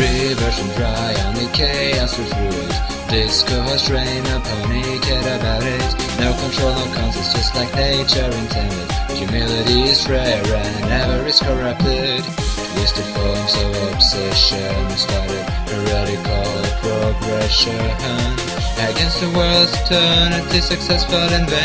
rivers run dry, only chaos will through it. Disco has trained a pony, cared about it. No control, no conscience, just like nature intended. Humility is rare and never is corrupted. Twisted forms of obsession started a radical progression against the world's eternity, successful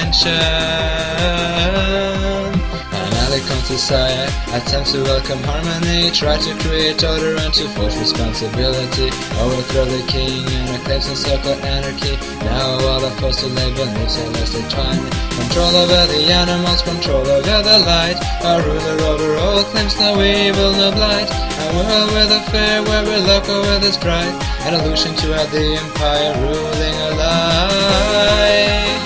invention. Comes society, attempts to welcome harmony, try to create order and to force responsibility, overthrow the king and acclaim some so-called anarchy. Now all of us to label needs celestial tyranny. Control over the animals, control over the light. Our ruler over all claims no evil, no blight. A world with a fear where we look over the strife. An illusion to have the empire ruling a lie.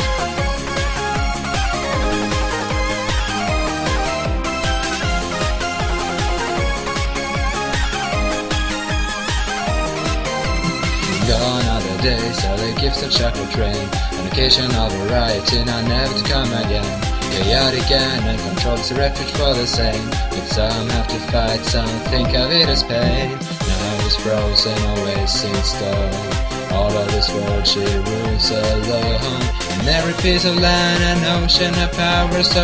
Gone are the days, all the gifts of chocolate train. On occasion of variety, now never to come again. Chaotic and uncontrolled is a refuge for the sane. But some have to fight, some think of it as pain. Now it's frozen, always in stone. All of this world she rules alone. And every piece of land and ocean her power is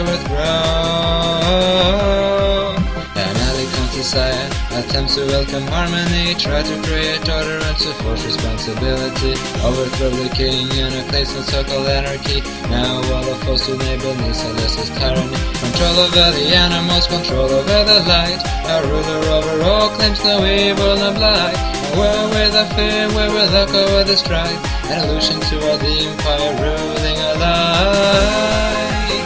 overthrown. Society attempts to welcome harmony, try to create order and to force responsibility, overthrow the king and acclaim some so-called anarchy. Now all of us to neighbor needs celestial tyranny. Control over the animals, control over the light. A ruler over all claims no evil, no blight. A world with a fear where we look over the strife. An illusion to all the empire ruling a lie.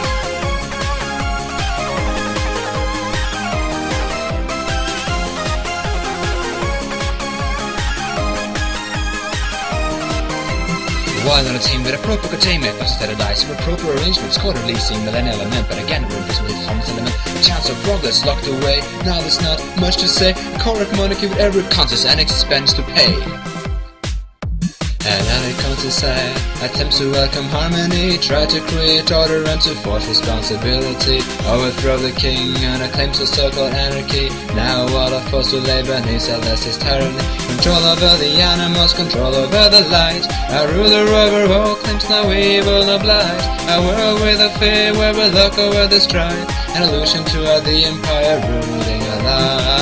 While on a team with a proper containment, but instead of dice with proper arrangements, called releasing millennial element, but again we're invisible with harmless element. A chance of progress locked away. Now there's not much to say. A correct monarchy with every contest and expense to pay. And now it comes to say, attempts to welcome harmony, try to create order and to force responsibility, overthrow the king and acclaim some so-called anarchy. Now all of us to labor needs celestial tyranny. Control over the animals, control over the light. A ruler over all claims no evil, no blight. A world with a fear where we look over the strife. An illusion to the empire ruling a lie.